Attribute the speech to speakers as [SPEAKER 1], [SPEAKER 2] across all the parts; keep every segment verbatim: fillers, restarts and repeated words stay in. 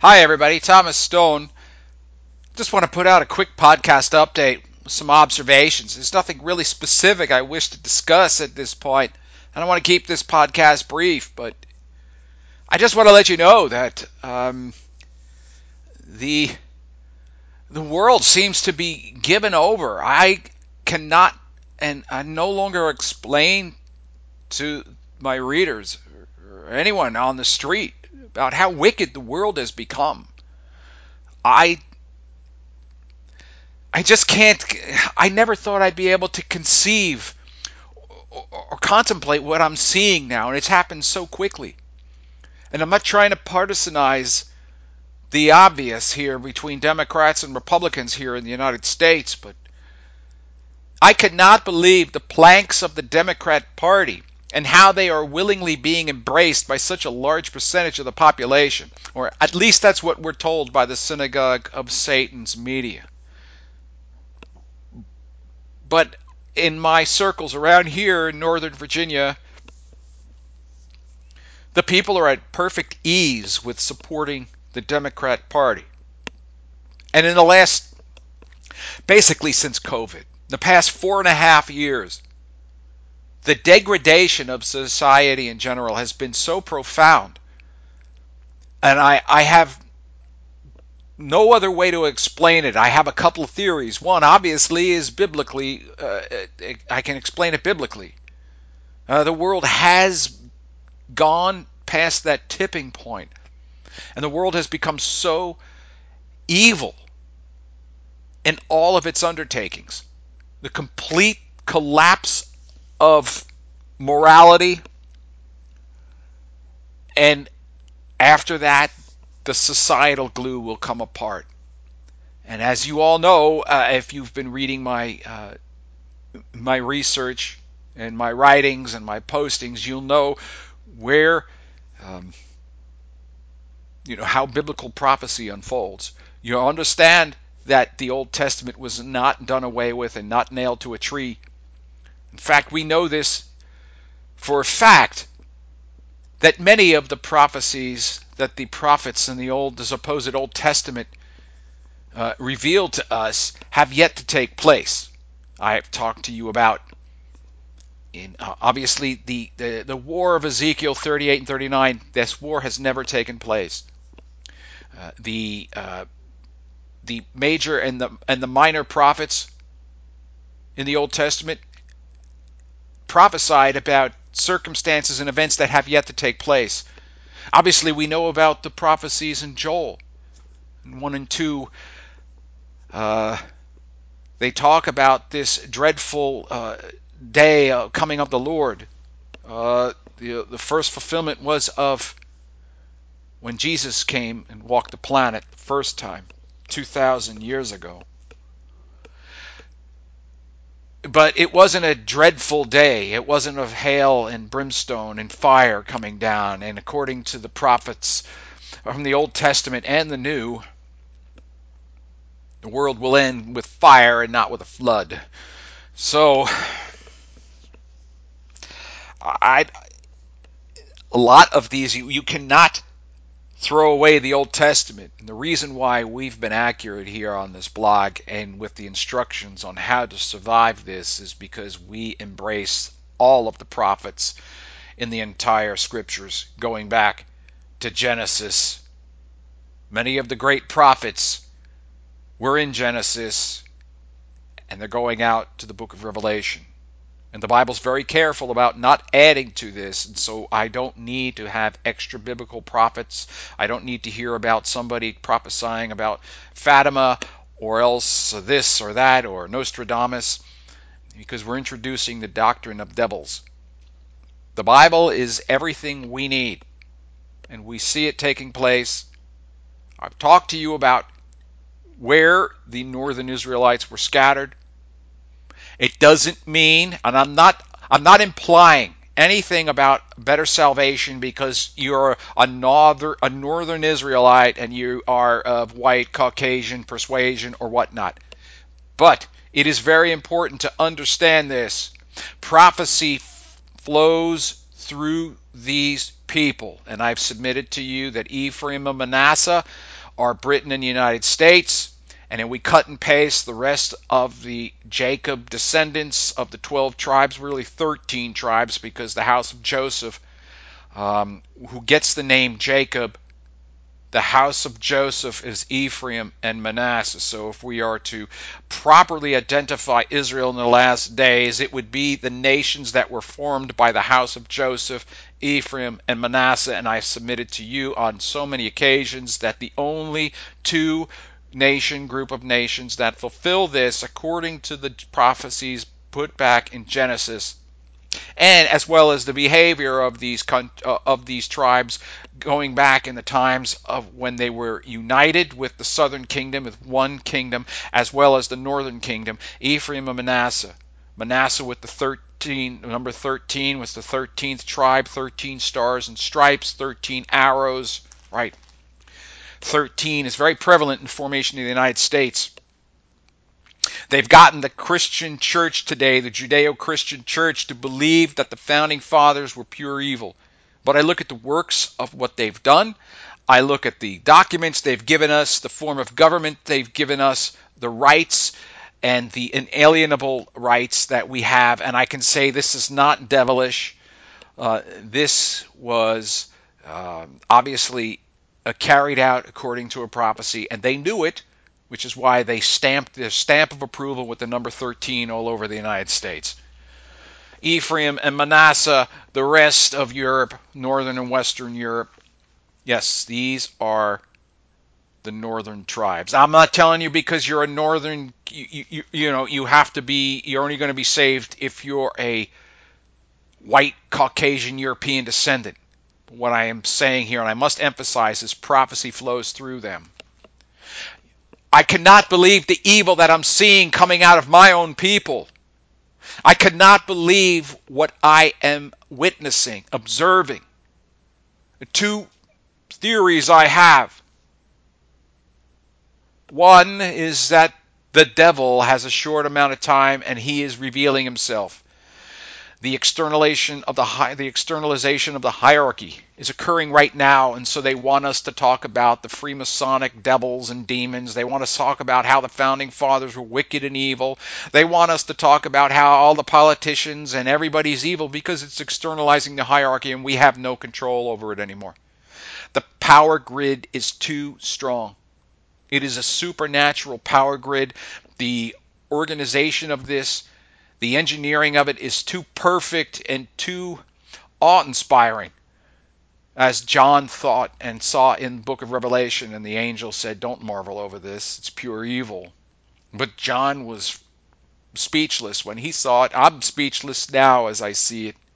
[SPEAKER 1] Hi, everybody. Thomas Stone. Just want to put out a quick podcast update with some observations. There's nothing really specific I wish to discuss at this point. I don't want to keep this podcast brief, but I just want to let you know that um, the the world seems to be given over. I cannot and I no longer explain to my readers or anyone on the street about how wicked the world has become. I I just can't. I never thought I'd be able to conceive or, or contemplate what I'm seeing now, and it's happened so quickly. And I'm not trying to partisanize the obvious here between Democrats and Republicans here in the United States, but I could not believe the planks of the Democrat Party and how they are willingly being embraced by such a large percentage of the population, or at least that's what we're told by the synagogue of Satan's media. But in my circles around here in Northern Virginia, the people are at perfect ease with supporting the Democrat Party. And in the last, basically since COVID, the past four and a half years, the degradation of society in general has been so profound. And I, I have no other way to explain it. I have a couple of theories. One, obviously, is biblically, uh, I can explain it biblically. Uh, the world has gone past that tipping point, and the world has become so evil in all of its undertakings. The complete collapse of morality, and after that, the societal glue will come apart. And as you all know, uh, if you've been reading my uh, my research and my writings and my postings, you'll know where um, you know how biblical prophecy unfolds. You understand that the Old Testament was not done away with and not nailed to a tree. In fact, we know this for a fact that many of the prophecies that the prophets in the old, the supposed Old Testament uh, revealed to us have yet to take place. I have talked to you about in uh, obviously the, the the war of Ezekiel thirty-eight and thirty-nine. This war has never taken place. Uh, the uh, the major and the and the minor prophets in the Old Testament prophesied about circumstances and events that have yet to take place. Obviously, we know about the prophecies in Joel one and two. Uh, they talk about this dreadful uh, day uh, coming of the Lord. Uh, the the first fulfillment was of when Jesus came and walked the planet the first time, two thousand years ago. But it wasn't a dreadful day. It wasn't of hail and brimstone and fire coming down. And according to the prophets from the Old Testament and the New, the world will end with fire and not with a flood. So, I, a lot of these, you, you cannot throw away the Old Testament. And the reason why we've been accurate here on this blog and with the instructions on how to survive this is because we embrace all of the prophets in the entire scriptures, going back to Genesis. Many of the great prophets were in Genesis, and they're going out to the book of Revelation. And the Bible's very careful about not adding to this, and so I don't need to have extra biblical prophets. I don't need to hear about somebody prophesying about Fatima or else this or that or Nostradamus, because we're introducing the doctrine of devils. The Bible is everything we need, and we see it taking place. I've talked to you about where the northern Israelites were scattered. It doesn't mean, and I'm not I'm not implying anything about better salvation because you're a northern, a northern Israelite and you are of white Caucasian persuasion or whatnot. But it is very important to understand this. Prophecy f- flows through these people. And I've submitted to you that Ephraim and Manasseh are Britain and the United States. And then we cut and paste the rest of the Jacob descendants of the twelve tribes, really thirteen tribes, because the house of Joseph, um, who gets the name Jacob, the house of Joseph is Ephraim and Manasseh. So if we are to properly identify Israel in the last days, it would be the nations that were formed by the house of Joseph, Ephraim, and Manasseh. And I submitted to you on so many occasions that the only two nation group of nations that fulfill this, according to the prophecies put back in Genesis, and as well as the behavior of these uh, of these tribes going back in the times of when they were united with the southern kingdom, with one kingdom, as well as the northern kingdom, Ephraim and Manasseh. Manasseh with the thirteen, number thirteen was the thirteenth tribe, thirteen stars and stripes, thirteen arrows, right? thirteen is very prevalent in the formation of the United States. They've gotten the Christian church today, the Judeo-Christian church, to believe that the founding fathers were pure evil. But I look at the works of what they've done. I look at the documents they've given us, the form of government they've given us, the rights and the inalienable rights that we have, and I can say this is not devilish. Uh, this was uh, obviously uh, carried out according to a prophecy, and they knew it, which is why they stamped their stamp of approval with the number thirteen all over the United States. Ephraim and Manasseh, the rest of Europe, northern and western Europe, yes, these are the northern tribes. I'm not telling you because you're a northern, you, you, you know, you have to be, you're only going to be saved if you're a white Caucasian European descendant. What I am saying here, and I must emphasize, is prophecy flows through them. I cannot believe the evil that I'm seeing coming out of my own people. I cannot believe what I am witnessing, observing. The two theories I have. One is that the devil has a short amount of time and he is revealing himself. The externalization of the hi- the externalization of the hierarchy is occurring right now, and so they want us to talk about the Freemasonic devils and demons. They want us to talk about how the founding fathers were wicked and evil. They want us to talk about how all the politicians and everybody's evil because it's externalizing the hierarchy and we have no control over it anymore. The power grid is too strong. It is a supernatural power grid. The organization of this, the engineering of it is too perfect and too awe-inspiring, as John thought and saw in the book of Revelation, and the angel said, "Don't marvel over this, it's pure evil." But John was speechless when he saw it. I'm speechless now as I see it.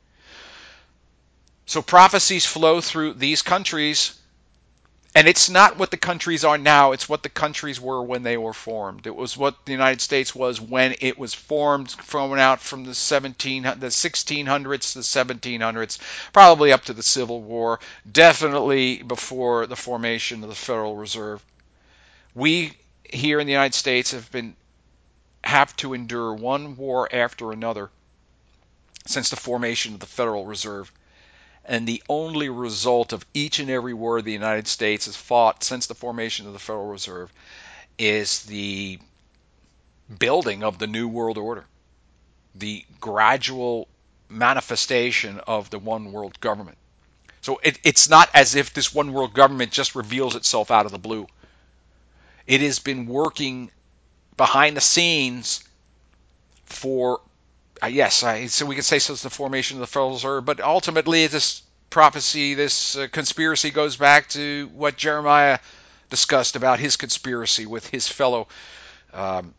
[SPEAKER 1] So prophecies flow through these countries, and it's not what the countries are now, it's what the countries were when they were formed. It was what the United States was when it was formed, thrown out from the seventeen, the sixteen hundreds to the seventeen hundreds, probably up to the Civil War, definitely before the formation of the Federal Reserve. We here in the United States have been have to endure one war after another since the formation of the Federal Reserve. And the only result of each and every war the United States has fought since the formation of the Federal Reserve is the building of the New World Order, the gradual manifestation of the one world government. So it, it's not as if this one world government just reveals itself out of the blue. It has been working behind the scenes for Uh, yes, I, so we could say since the formation of the Federal Reserve, but ultimately this prophecy, this uh, conspiracy goes back to what Jeremiah discussed about his conspiracy with his fellow um,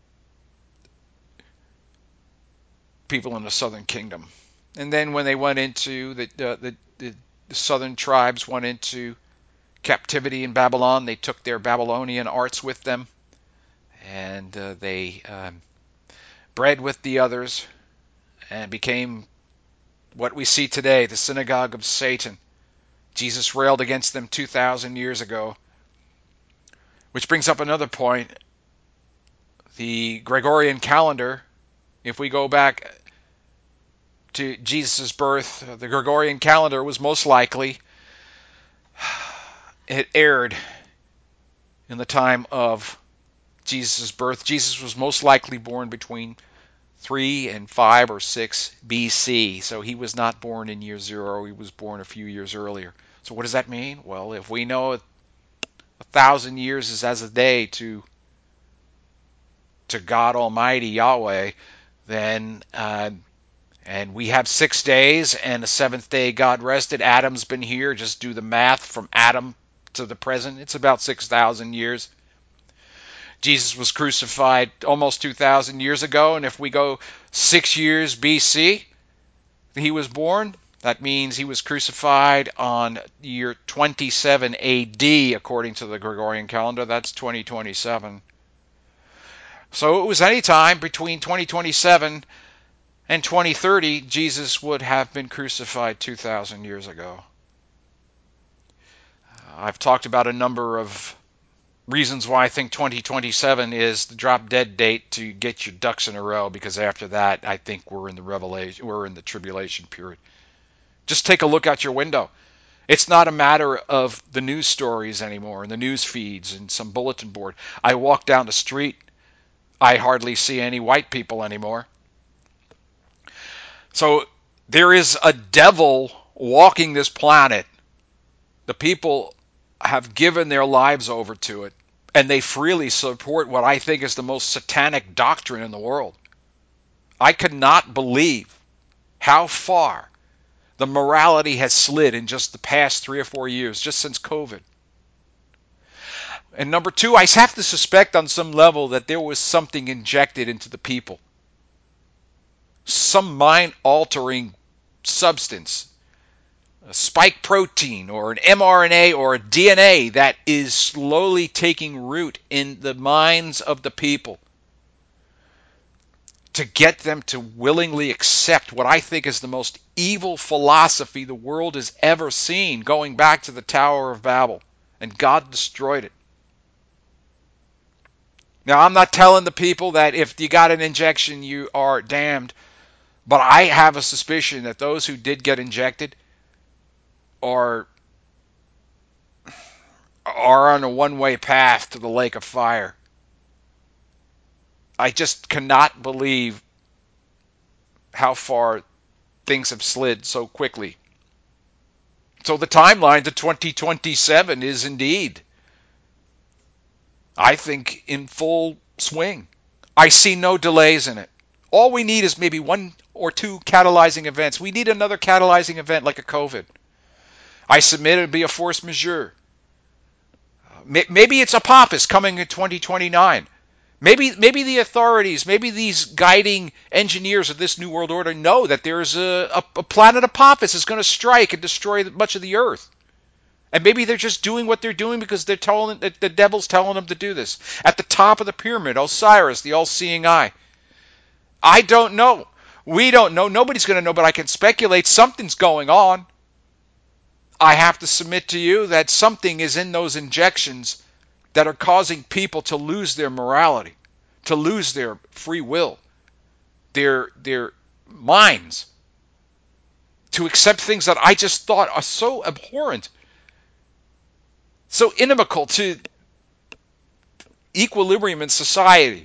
[SPEAKER 1] people in the southern kingdom. And then when they went into, the, uh, the, the, the southern tribes went into captivity in Babylon, they took their Babylonian arts with them, and uh, they um, bred with the others, and became what we see today, the synagogue of Satan. Jesus railed against them two thousand years ago. Which brings up another point. The Gregorian calendar, if we go back to Jesus' birth, the Gregorian calendar was most likely, it erred in the time of Jesus' birth. Jesus was most likely born between three and five or six B C. So he was not born in year zero. He was born a few years earlier. So what does that mean? Well, if we know a thousand years is as a day to to God Almighty Yahweh, then uh, and we have six days, and the seventh day God rested. Adam's been here. Just do the math from Adam to the present. It's about six thousand years. Jesus was crucified almost two thousand years ago, and if we go six years B C, he was born. That means he was crucified on year twenty-seven A D, according to the Gregorian calendar. That's twenty twenty-seven. So it was any time between twenty twenty-seven and twenty thirty, Jesus would have been crucified two thousand years ago. I've talked about a number of reasons why I think twenty twenty-seven is the drop dead date to get your ducks in a row, because after that, I think we're in the revelation, we're in the tribulation period. Just take a look out your window. It's not a matter of the news stories anymore and the news feeds and some bulletin board. I walk down the street, I hardly see any white people anymore. So there is a devil walking this planet. The people have given their lives over to it, and they freely support what I think is the most satanic doctrine in the world. I cannot believe how far the morality has slid in just the past three or four years, just since COVID. And number two, I have to suspect on some level that there was something injected into the people. Some mind-altering substance, a spike protein or an mRNA or a D N A that is slowly taking root in the minds of the people to get them to willingly accept what I think is the most evil philosophy the world has ever seen, going back to the Tower of Babel, and God destroyed it. Now, I'm not telling the people that if you got an injection, you are damned, but I have a suspicion that those who did get injected are are on a one-way path to the lake of fire. I just cannot believe how far things have slid so quickly. So the timeline to twenty twenty-seven is indeed, I think, in full swing. I see no delays in it. All we need is maybe one or two catalyzing events. We need another catalyzing event like a COVID. I submit it would be a force majeure. Maybe it's Apophis coming in twenty twenty-nine. Maybe maybe the authorities, maybe these guiding engineers of this New World Order know that there's a, a, a planet Apophis is going to strike and destroy much of the earth. And maybe they're just doing what they're doing because they're telling the devil's telling them to do this. At the top of the pyramid, Osiris, the all-seeing eye. I don't know. We don't know. Nobody's going to know, but I can speculate something's going on. I have to submit to you that something is in those injections that are causing people to lose their morality, to lose their free will, their their minds, to accept things that I just thought are so abhorrent, so inimical to equilibrium in society.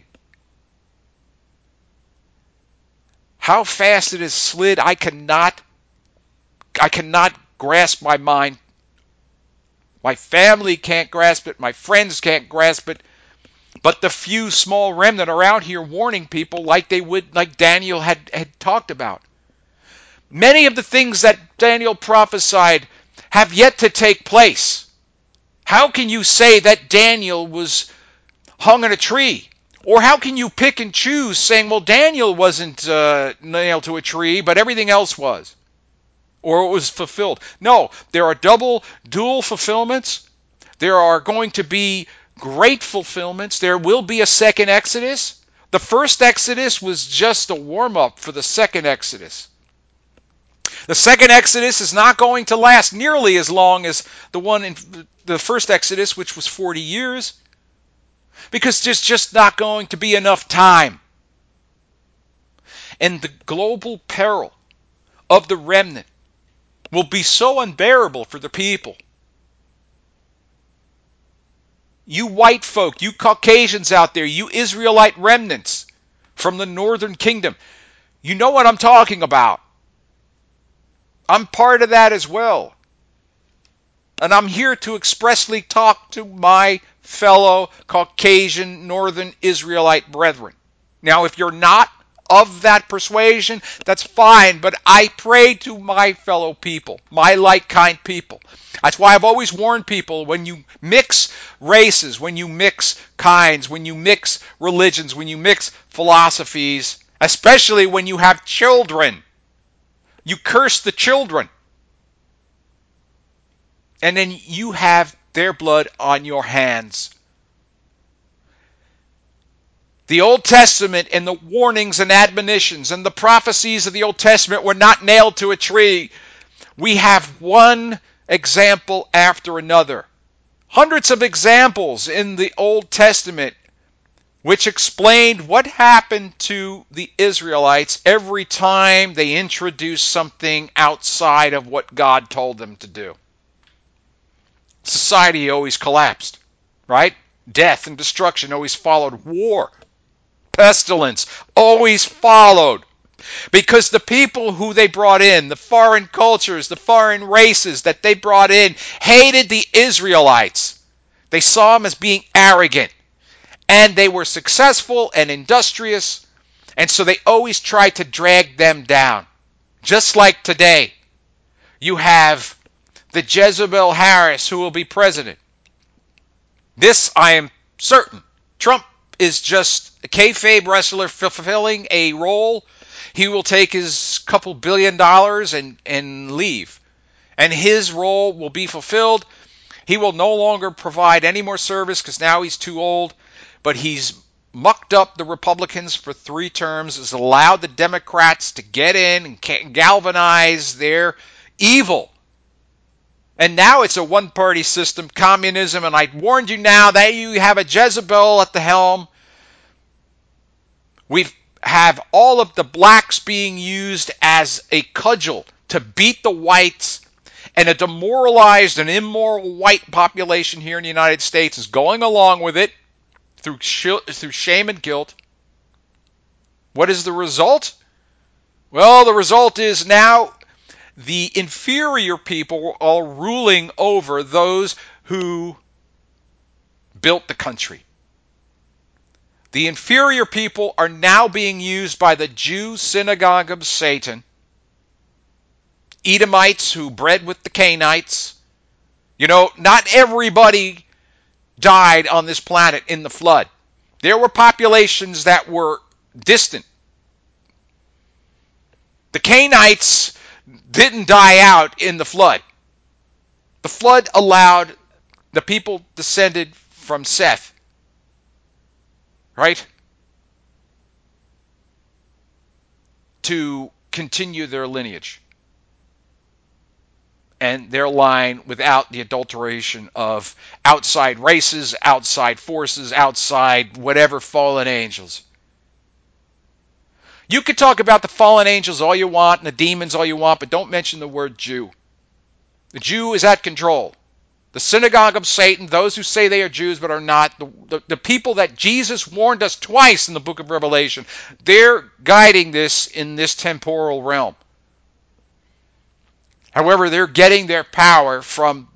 [SPEAKER 1] How fast it has slid, I cannot, I cannot grasp my mind. My family can't grasp it. My friends can't grasp it. But the few small remnant are out here warning people like they would, like Daniel had, had talked about. Many of the things that Daniel prophesied have yet to take place. How can you say that Daniel was hung in a tree? Or how can you pick and choose saying, well, Daniel wasn't uh, nailed to a tree, but everything else was? Or it was fulfilled. No, there are double, dual fulfillments. There are going to be great fulfillments. There will be a second Exodus. The first Exodus was just a warm-up for the second Exodus. The second Exodus is not going to last nearly as long as the one in the first Exodus, which was forty years, because there's just not going to be enough time. And the global peril of the remnant will be so unbearable for the people You white folk, you Caucasians out there, you Israelite remnants from the northern kingdom, you know what I'm talking about. I'm part of that as well. And I'm here to expressly talk to my fellow Caucasian Northern Israelite brethren. Now, if you're not of that persuasion, that's fine, but I pray to my fellow people, my like-kind people. That's why I've always warned people, when you mix races, when you mix kinds, when you mix religions, when you mix philosophies, especially when you have children, you curse the children. And then you have their blood on your hands. The Old Testament and the warnings and admonitions and the prophecies of the Old Testament were not nailed to a tree. We have one example after another. Hundreds of examples in the Old Testament which explained what happened to the Israelites every time they introduced something outside of what God told them to do. Society always collapsed, right? Death and destruction always followed. War, pestilence always followed. Because the people who they brought in, the foreign cultures, the foreign races that they brought in, hated the Israelites. They saw them as being arrogant. And they were successful and industrious. And so they always tried to drag them down. Just like today, you have the Jezebel Harris who will be president. This I am certain. Trump is just a kayfabe wrestler fulfilling a role. He will take his couple billion dollars and, and leave. And his role will be fulfilled. He will no longer provide any more service because now he's too old. But he's mucked up the Republicans for three terms, has allowed the Democrats to get in and galvanize their evil. And now it's a one-party system, communism, and I warned you now that you have a Jezebel at the helm. We have all of the blacks being used as a cudgel to beat the whites, and a demoralized and immoral white population here in the United States is going along with it through sh- through shame and guilt. What is the result? Well, the result is now the inferior people are ruling over those who built the country. The inferior people are now being used by the Jew synagogue of Satan, Edomites who bred with the Canaanites. You know, not everybody died on this planet in the flood. There were populations that were distant. The Canaanites didn't die out in the flood. The flood allowed the people descended from Seth, right, to continue their lineage and their line without the adulteration of outside races, outside forces, outside whatever fallen angels. You could talk about the fallen angels all you want and the demons all you want, but don't mention the word Jew. The Jew is at control. The synagogue of Satan, those who say they are Jews but are not, the, the, the people that Jesus warned us twice in the book of Revelation, they're guiding this in this temporal realm. However, they're getting their power from,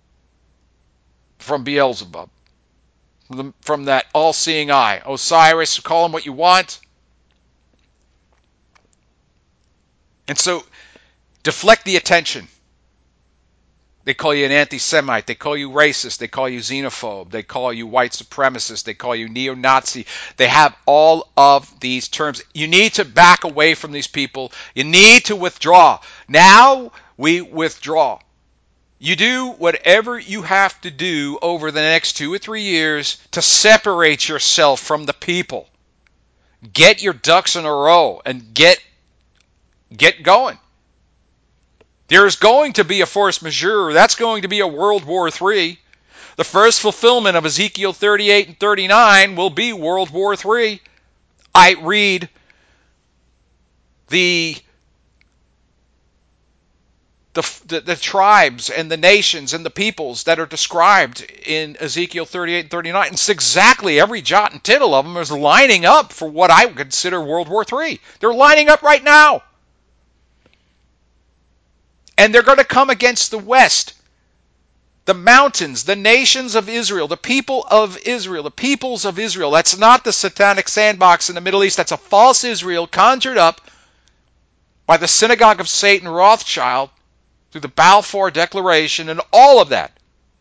[SPEAKER 1] from Beelzebub, from, the, from that all-seeing eye. Osiris, call him what you want. And so, deflect the attention. They call you an anti-Semite. They call you racist. They call you xenophobe. They call you white supremacist. They call you neo-Nazi. They have all of these terms. You need to back away from these people. You need to withdraw. Now we withdraw. You do whatever you have to do over the next two or three years to separate yourself from the people. Get your ducks in a row and get Get going. There's going to be a force majeure. That's going to be a World War Three. The first fulfillment of Ezekiel thirty-eight and thirty-nine will be World War Three. I read the the, the, the tribes and the nations and the peoples that are described in Ezekiel thirty-eight and thirty-nine. It's exactly every jot and tittle of them is lining up for what I would consider World War Three. They're lining up right now. And they're going to come against the West, the mountains, the nations of Israel, the people of Israel, the peoples of Israel. That's not the satanic sandbox in the Middle East. That's a false Israel conjured up by the synagogue of Satan Rothschild through the Balfour Declaration and all of that.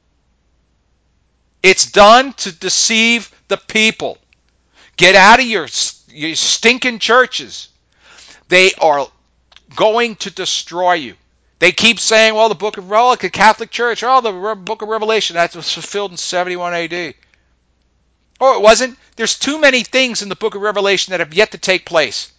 [SPEAKER 1] It's done to deceive the people. Get out of your, your stinking churches. They are going to destroy you. They keep saying, well, the book of well, the Catholic Church, oh, the book of Revelation, that was fulfilled in seventy-one A D. Oh, it wasn't? There's too many things in the book of Revelation that have yet to take place.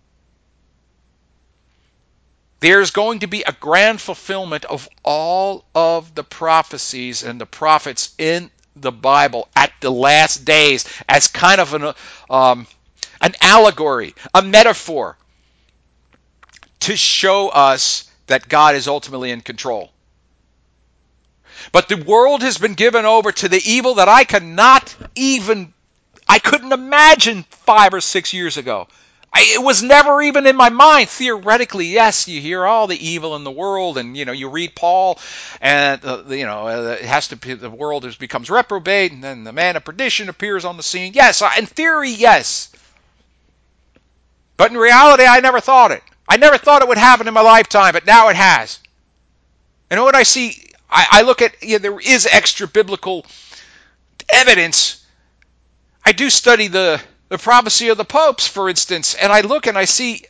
[SPEAKER 1] There's going to be a grand fulfillment of all of the prophecies and the prophets in the Bible at the last days as kind of an, um, an allegory, a metaphor to show us that God is ultimately in control. But the world has been given over to the evil that I cannot even, I couldn't imagine five or six years ago. I, it was never even in my mind. Theoretically, yes, you hear all the evil in the world, and you know you read Paul, and uh, you know uh, it has to be, the world is, becomes reprobate, and then the man of perdition appears on the scene. Yes, in theory, yes, but in reality, I never thought it. I never thought it would happen in my lifetime, but now it has. And when I see, I, I look at, you know, there is extra biblical evidence. I do study the, the prophecy of the popes, for instance, and I look and I see,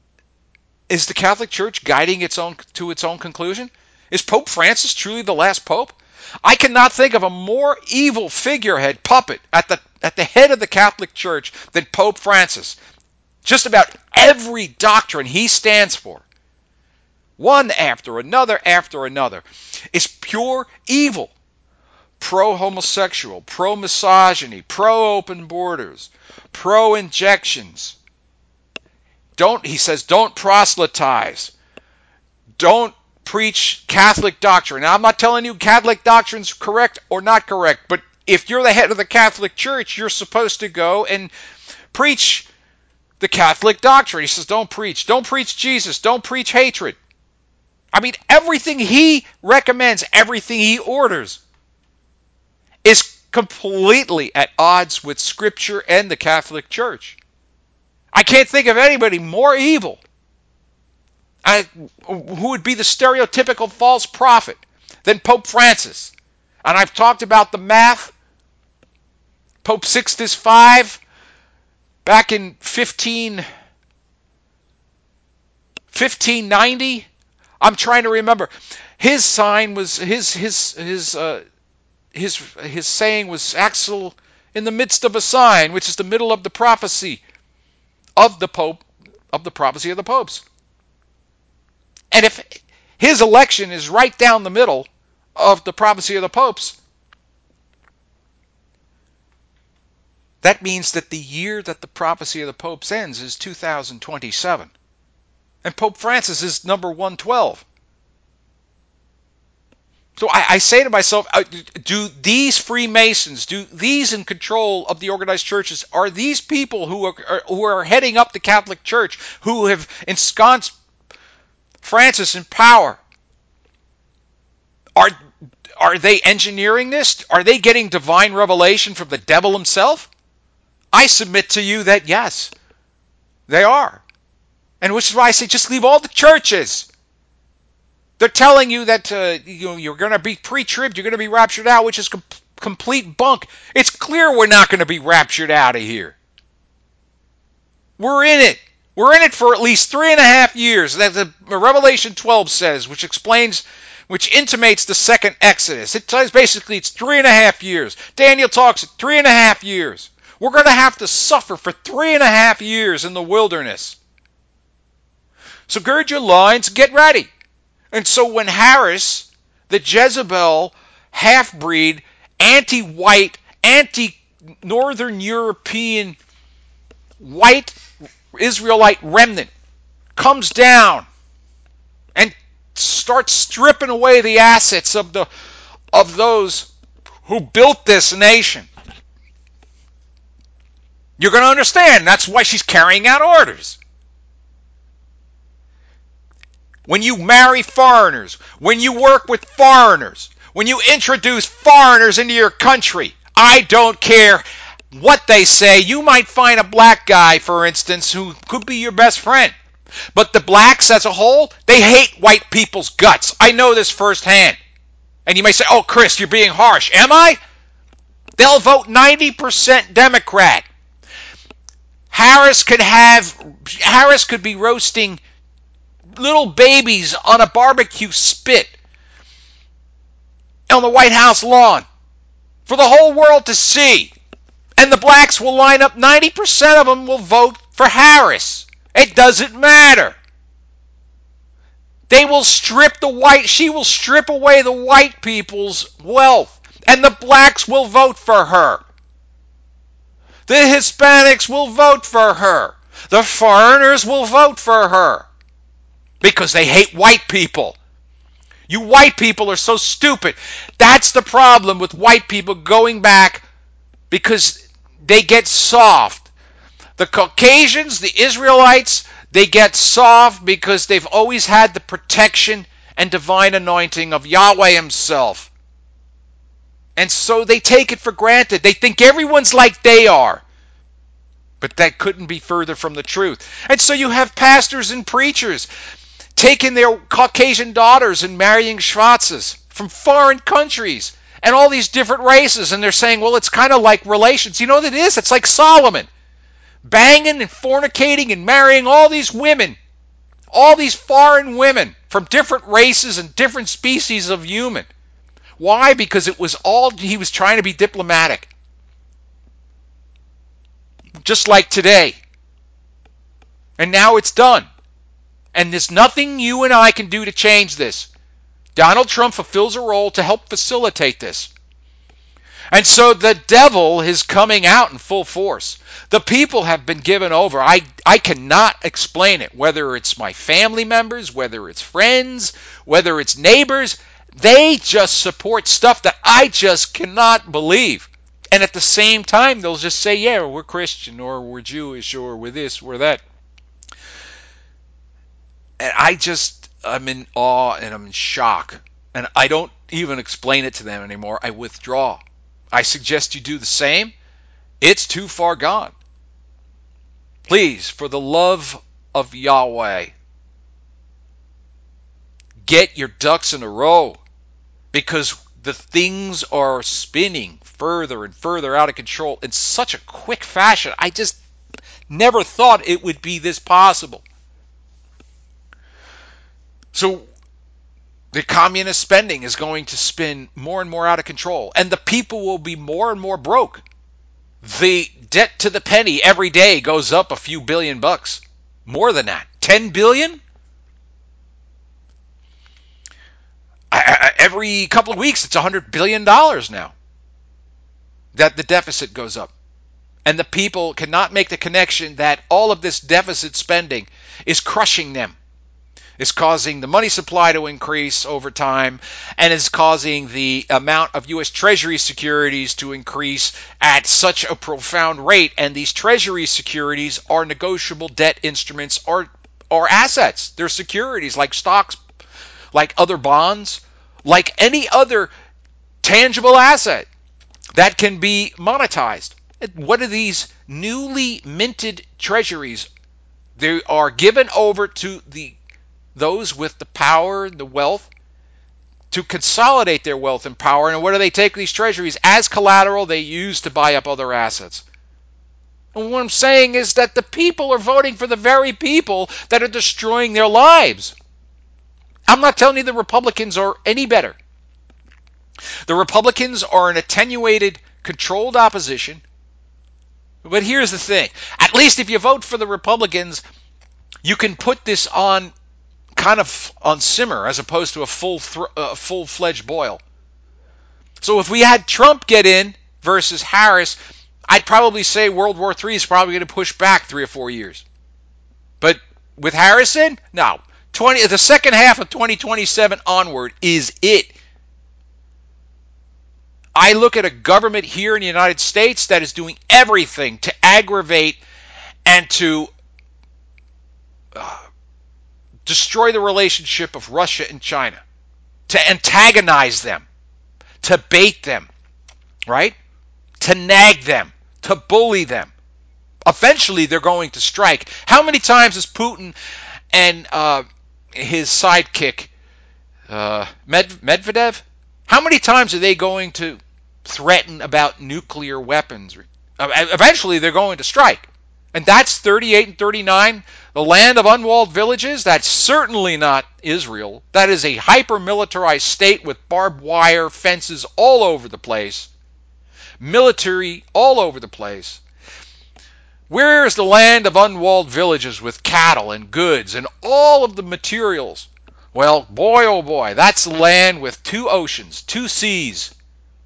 [SPEAKER 1] is the Catholic Church guiding its own to its own conclusion? Is Pope Francis truly the last pope? I cannot think of a more evil figurehead puppet at the at the head of the Catholic Church than Pope Francis. Just about every doctrine he stands for, one after another after another, is pure evil. Pro-homosexual, pro-misogyny, pro-open borders, pro-injections. Don't, he says, don't proselytize. Don't preach Catholic doctrine. Now, I'm not telling you Catholic doctrine's correct or not correct, but if you're the head of the Catholic Church, you're supposed to go and preach the Catholic doctrine. He says, don't preach. Don't preach Jesus. Don't preach hatred. I mean, everything he recommends, everything he orders, is completely at odds with Scripture and the Catholic Church. I can't think of anybody more evil, I, who would be the stereotypical false prophet, than Pope Francis. And I've talked about the math. Pope Sixtus V, back in fifteen, fifteen ninety, I'm trying to remember. His sign was his his his uh, his his saying was "Axel in the midst of a sign," which is the middle of the prophecy of the Pope, of the prophecy of the popes. And if his election is right down the middle of the prophecy of the popes, that means that the year that the prophecy of the popes ends is two thousand twenty-seven. And Pope Francis is number one twelve. So I, I say to myself, uh, do these Freemasons, do these in control of the organized churches, are these people who are, are who are heading up the Catholic Church, who have ensconced Francis in power, are are they engineering this? Are they getting divine revelation from the devil himself? I submit to you that yes, they are. And which is why I say just leave all the churches. They're telling you that uh, you know, you're going to be pre-tribbed, you're going to be raptured out, which is com- complete bunk. It's clear we're not going to be raptured out of here. We're in it. We're in it for at least three and a half years. That the Revelation twelve says, which explains, which intimates the second Exodus. It says basically it's three and a half years. Daniel talks three and a half years. We're going to have to suffer for three and a half years in the wilderness. So gird your loins, get ready. And so when Harris, the Jezebel half-breed, anti-white, anti-Northern European white Israelite remnant comes down and start stripping away the assets of the of those who built this nation. You're going to understand that's why she's carrying out orders. When you marry foreigners, when you work with foreigners, when you introduce foreigners into your country, I don't care what they say. You might find a black guy, for instance, who could be your best friend. But the blacks as a whole, they hate white people's guts. I know this firsthand. And you may say, oh, Chris, you're being harsh. Am I? They'll vote ninety percent Democrat. Harris could have, Harris could be roasting little babies on a barbecue spit on the White House lawn for the whole world to see. And the blacks will line up, ninety percent of them will vote for Harris. It doesn't matter. They will strip the white, she will strip away the white people's wealth, and the blacks will vote for her. The Hispanics will vote for her. The foreigners will vote for her because they hate white people. You white people are so stupid. That's the problem with white people going back, because they get soft. The Caucasians, the Israelites, they get soft because they've always had the protection and divine anointing of Yahweh himself. And so they take it for granted. They think everyone's like they are. But that couldn't be further from the truth. And so you have pastors and preachers taking their Caucasian daughters and marrying Schwarzes from foreign countries and all these different races. And they're saying, well, it's kind of like relations. You know what it is? It's like Solomon. Banging and fornicating and marrying all these women. All these foreign women from different races and different species of human. Why? Because it was all, he was trying to be diplomatic. Just like today. And now it's done. And there's nothing you and I can do to change this. Donald Trump fulfills a role to help facilitate this. And so the devil is coming out in full force. The people have been given over. I, I cannot explain it, whether it's my family members, whether it's friends, whether it's neighbors. They just support stuff that I just cannot believe. And at the same time, they'll just say, yeah, we're Christian, or we're Jewish, or we're this, we're that. And I just, I'm in awe and I'm in shock. And I don't even explain it to them anymore. I withdraw. I suggest you do the same. It's too far gone. Please, for the love of Yahweh, get your ducks in a row, because the things are spinning further and further out of control in such a quick fashion. I just never thought it would be this possible. So the communist spending is going to spin more and more out of control, and the people will be more and more broke. The debt to the penny every day goes up a few billion bucks. More than that. ten billion? I, I, every couple of weeks, it's one hundred billion dollars now that the deficit goes up. And the people cannot make the connection that all of this deficit spending is crushing them. It's causing the money supply to increase over time, and is causing the amount of U S Treasury securities to increase at such a profound rate. And these Treasury securities are negotiable debt instruments, or, or assets. They're securities like stocks, like other bonds, like any other tangible asset that can be monetized. What are these newly minted treasuries? They are given over to the those with the power, the wealth, to consolidate their wealth and power. And what do they take these treasuries? As collateral, they use to buy up other assets. And what I'm saying is that the people are voting for the very people that are destroying their lives. I'm not telling you the Republicans are any better. The Republicans are an attenuated, controlled opposition. But here's the thing. At least if you vote for the Republicans, you can put this on kind of on simmer as opposed to a full th- uh, full-fledged boil. So if we had Trump get in versus Harris, I'd probably say World War Three is probably going to push back three or four years. But with Harris in, no. twenty the second half of twenty twenty-seven onward is it. I look at a government here in the United States that is doing everything to aggravate and to uh, destroy the relationship of Russia and China, to antagonize them, to bait them, right? To nag them, to bully them. Eventually, they're going to strike. How many times has Putin and uh, his sidekick, uh, Med- Medvedev, how many times are they going to threaten about nuclear weapons? Uh, eventually, they're going to strike. And that's thirty-eight and thirty-nine, the land of unwalled villages. That's certainly not Israel. That is a hyper-militarized state with barbed wire fences all over the place, military all over the place. Where is the land of unwalled villages with cattle and goods and all of the materials? Well, boy, oh boy, that's the land with two oceans, two seas.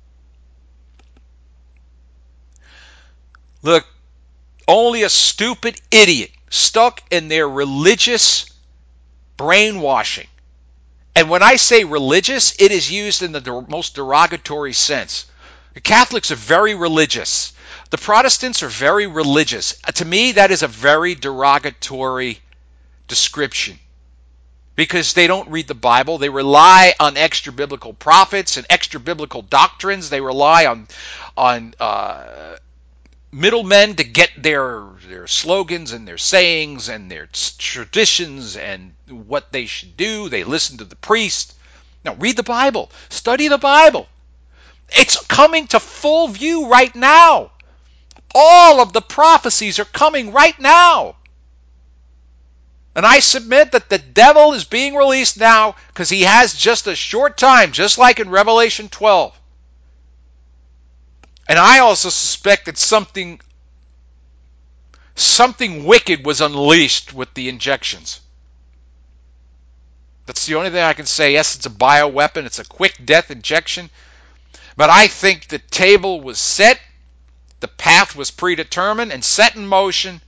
[SPEAKER 1] Look, only a stupid idiot stuck in their religious brainwashing. And when I say religious, it is used in the most derogatory sense. The Catholics are very religious. The Protestants are very religious. To me, that is a very derogatory description because they don't read the Bible. They rely on extra biblical prophets and extra biblical doctrines. They rely on on uh, middlemen to get their their slogans and their sayings and their traditions and what they should do. They listen to the priest. Now, read the Bible. Study the Bible. It's coming to full view right now. All of the prophecies are coming right now. And I submit that the devil is being released now because he has just a short time, just like in Revelation twelve. And I also suspect that something, something wicked was unleashed with the injections. That's the only thing I can say. Yes, it's a bioweapon. It's a quick death injection. But I think the table was set. The path was predetermined and set in motion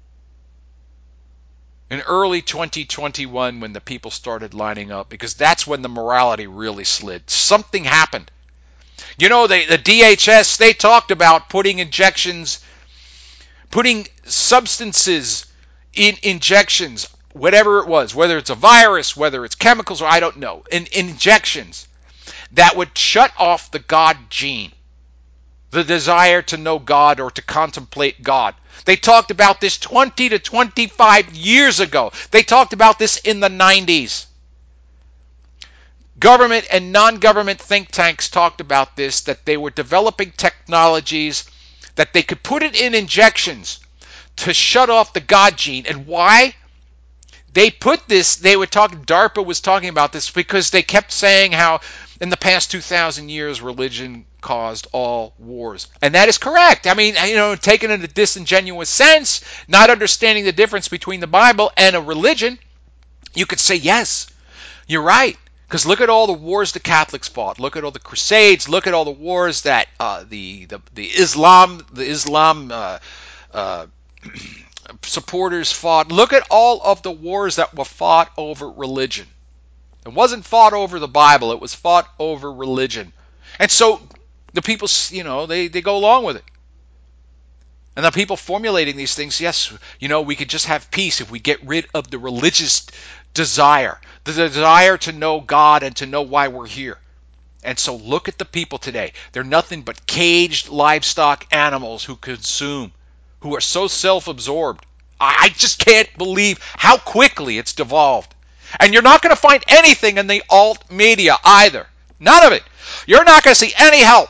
[SPEAKER 1] in early twenty twenty-one when the people started lining up, because that's when the morality really slid. Something happened. You know, they, the D H S, they talked about putting injections, putting substances in injections, whatever it was, whether it's a virus, whether it's chemicals, or I don't know, in, in injections that would shut off the God gene, the desire to know God or to contemplate God. They talked about this twenty to twenty-five years ago. They talked about this in the nineties. Government and non-government think tanks talked about this, that they were developing technologies that they could put it in injections to shut off the God gene. And why? They put this, they were talking, DARPA was talking about this because they kept saying how in the past two thousand years religion caused all wars. And that is correct. I mean, you know, taken in a disingenuous sense, not understanding the difference between the Bible and a religion, you could say, yes, you're right. Because look at all the wars the Catholics fought. Look at all the Crusades. Look at all the wars that uh, the, the the Islam the Islam uh, uh, supporters fought. Look at all of the wars that were fought over religion. It wasn't fought over the Bible. It was fought over religion. And so the people, you know, they, they go along with it. And the people formulating these things, yes, you know, we could just have peace if we get rid of the religious desire, the desire to know God and to know why we're here. And so look at the people today. They're nothing but caged livestock animals who consume, who are so self-absorbed. I just can't believe how quickly it's devolved. And you're not going to find anything in the alt media either. None of it. You're not going to see any help.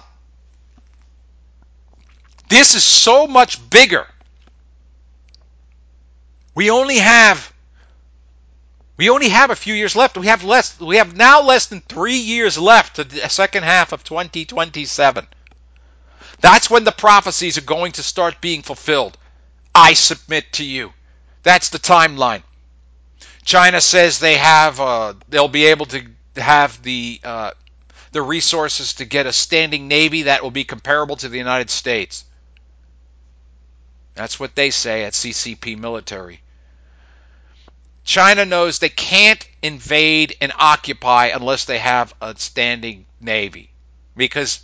[SPEAKER 1] This is so much bigger. We only have we only have a few years left. We have less we have now less than three years left to the second half of twenty twenty-seven. That's when the prophecies are going to start being fulfilled. I submit to you. That's the timeline. China says they have uh, they'll be able to have the uh, the resources to get a standing navy that will be comparable to the United States. That's what they say at C C P Military. China knows they can't invade and occupy unless they have a standing navy. Because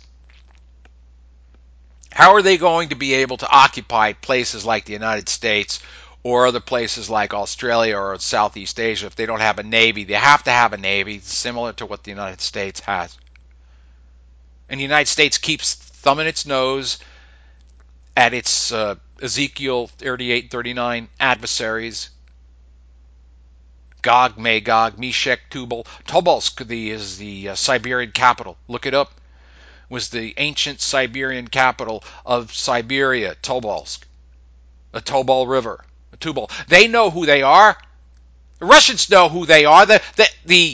[SPEAKER 1] how are they going to be able to occupy places like the United States or other places like Australia or Southeast Asia if they don't have a navy? They have to have a navy similar to what the United States has. And the United States keeps thumbing its nose at its uh, Ezekiel thirty-eight thirty-nine adversaries. Gog, Magog, Meshech, Tubal. Tobolsk the, is the uh, Siberian capital. Look it up. Was the ancient Siberian capital of Siberia, Tobolsk. The Tobol River. The Tubal. They know who they are. The Russians know who they are. The the the,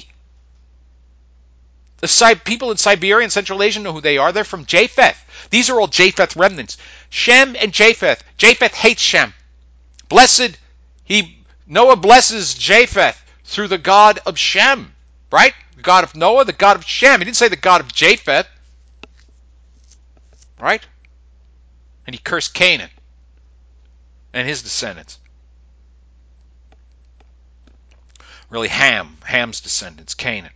[SPEAKER 1] the Si- people in Siberia and Central Asia know who they are. They're from Japheth. These are all Japheth remnants. Shem and Japheth. Japheth hates Shem. Blessed, he Noah blesses Japheth through the God of Shem, right? The God of Noah, the God of Shem. He didn't say the God of Japheth, right? And he cursed Canaan and his descendants. Really, Ham, Ham's descendants, Canaan.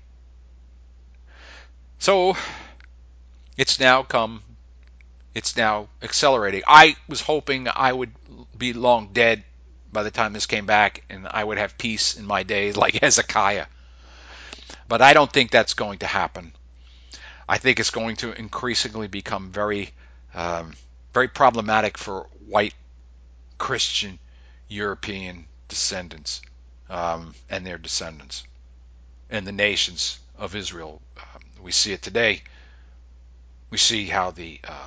[SPEAKER 1] So it's now come, it's now accelerating. I was hoping I would be long dead by the time this came back and I would have peace in my days like Hezekiah. But I don't think that's going to happen. I think it's going to increasingly become very, um, very problematic for white Christian European descendants um, and their descendants and the nations of Israel. Um, we see it today. We see how the uh,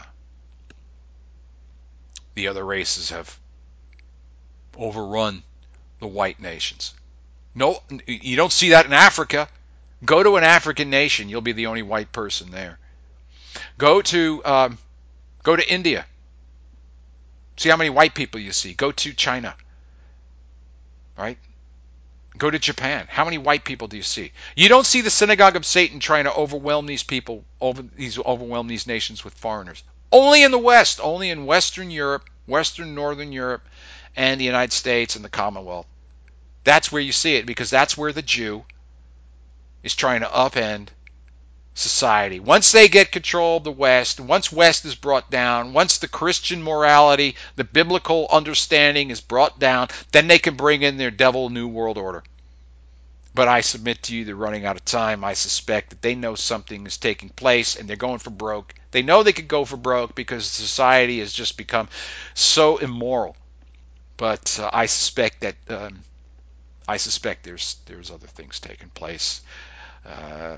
[SPEAKER 1] the other races have overrun the white nations. No, you don't see that in Africa. Go to an African nation, you'll be the only white person there. Go to um, go to India. See how many white people you see. Go to China, right? Go to Japan. How many white people do you see? You don't see the synagogue of Satan trying to overwhelm these people, over these overwhelm these nations with foreigners. Only in the West, only in Western Europe, Western Northern Europe, and the United States and the Commonwealth. That's where you see it because that's where the Jew is trying to upend society. Once they get control of the West, once West is brought down, once the Christian morality, the biblical understanding is brought down, then they can bring in their devil new world order. But I submit to you, they're running out of time. I suspect that they know something is taking place and they're going for broke. They know they could go for broke because society has just become so immoral. But uh, I suspect that um, I suspect there's there's other things taking place uh,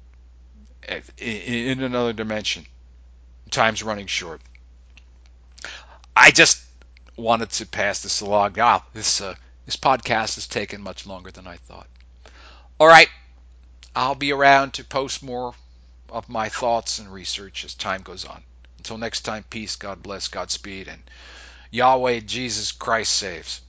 [SPEAKER 1] in another dimension. Time's running short. I just wanted to pass this along. Wow, this uh, this podcast has taken much longer than I thought. All right, I'll be around to post more of my thoughts and research as time goes on. Until next time, peace, God bless, Godspeed, and Yahweh Jesus Christ saves.